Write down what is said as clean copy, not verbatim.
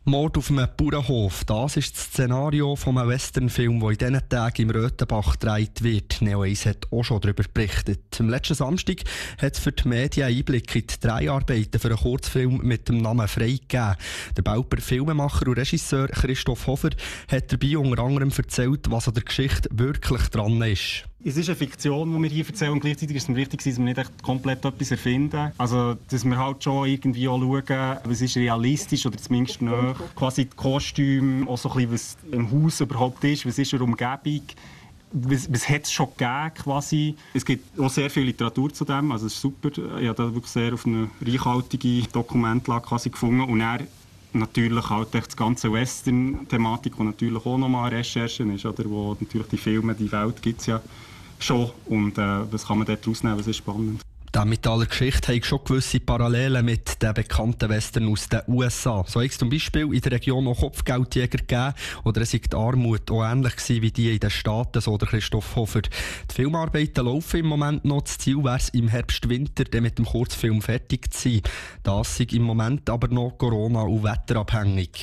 Mord auf einem Bauernhof, das ist das Szenario von einem Westernfilm, der in diesen Tagen im Röthenbach gedreht wird. Neo 1 hat auch schon darüber berichtet. Am letzten Samstag hat es für die Medien Einblick in die Dreharbeiten für einen Kurzfilm mit dem Namen «Freigegeben». Der Belper Filmemacher und Regisseur Christoph Hofer hat dabei unter anderem erzählt, was an der Geschichte wirklich dran ist. Es ist eine Fiktion, die wir hier erzählen, und gleichzeitig ist es mir wichtig, dass wir nicht echt komplett etwas erfinden. Also, dass wir halt schon irgendwie auch schauen, was ist realistisch oder zumindest noch quasi die Kostüme, auch so ein bisschen, was im Haus überhaupt ist, was ist eine Umgebung. Was hat es schon gegeben, quasi. Es gibt auch sehr viel Literatur zu dem, also es ist super. Ich habe da wirklich sehr auf eine reichhaltige Dokumentlage quasi gefunden. Und dann natürlich halt die ganze Western-Thematik, die natürlich auch nochmal Recherchen ist, oder? Wo natürlich die Filme, die Welt gibt es ja schon. Und was kann man dort rausnehmen, was ist spannend. Die Emmentaler Geschichte hat schon gewisse Parallelen mit den bekannten Western aus den USA. So hat es zum Beispiel in der Region noch Kopfgeldjäger gegeben oder es sei die Armut auch ähnlich gewesen wie die in den Staaten, so der Christoph Hofer. Die Filmarbeiten laufen im Moment noch. Das Ziel wäre es im Herbst-Winter mit dem Kurzfilm fertig zu sein. Das sei im Moment aber noch Corona- und wetterabhängig.